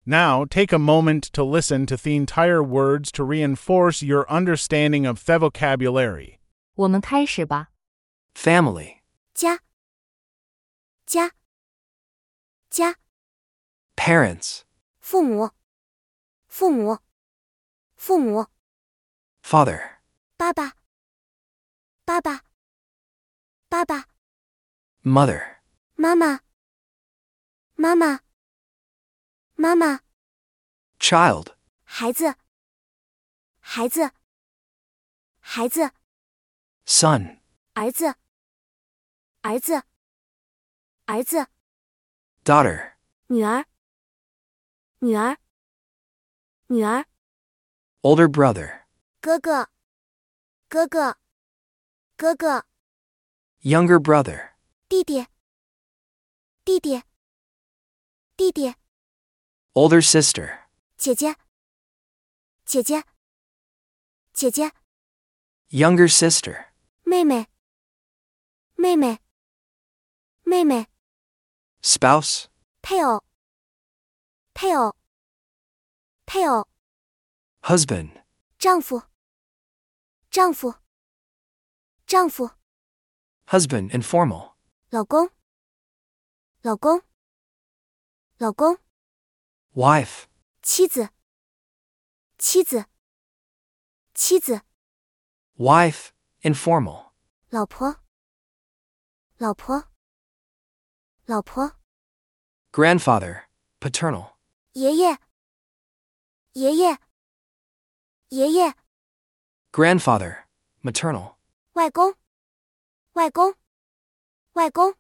Now, take a moment to listen to the entire words to reinforce your understanding of the vocabulary. 我们开始吧。 family, 家家家 parents, 父母父母父母 father, 爸爸爸爸爸爸 mother, 妈妈妈妈妈妈 child, 孩子孩子孩子 son, 儿子儿子儿子 daughter, 女儿女儿女儿 older brother, 哥哥哥哥哥哥 younger brother, 弟弟弟弟弟弟 older sister, 姐姐姐姐姐姐 younger sister, 妹妹妹妹妹妹 spouse, 配偶配偶配偶 husband, 丈夫丈夫丈夫 husband informal, 老公老公老公 wife, 妻子妻子妻子 wife, informal, 老婆老婆老婆 grandfather, paternal, 爷爷爷爷爷爷 grandfather, maternal, 外公外公外公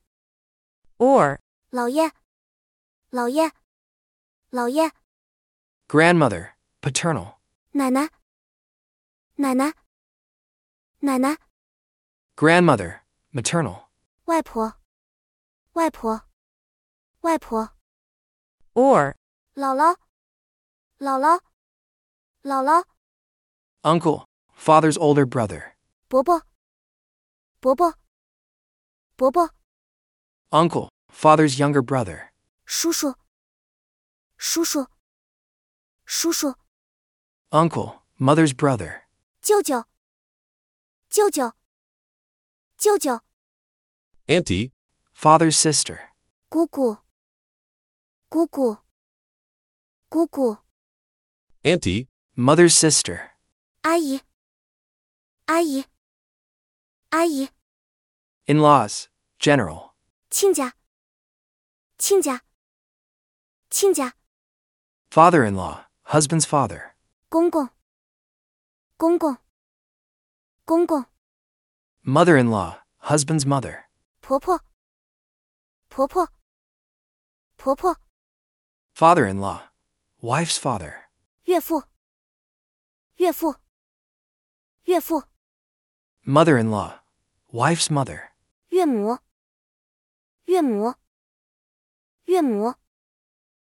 or 姥爷姥爷姥爷 grandmother, paternal, 奶奶奶奶奶奶 grandmother, maternal, 外婆外婆外婆 or 姥姥姥姥姥姥 uncle, father's older brother, 伯伯伯伯伯伯 uncle, father's younger brother, 叔叔叔叔叔叔 uncle, mother's brother, 舅舅舅舅舅舅 auntie, father's sister, 姑姑姑姑姑姑 auntie, mother's sister, 阿姨阿姨阿姨 in-laws, general, 亲家亲家亲家 father-in-law, husband's father, 公公公公公公 mother-in-law, husband's mother, 婆婆婆婆婆婆 father-in-law, wife's father, 岳父岳父岳父 mother-in-law, wife's mother, 岳母岳母岳母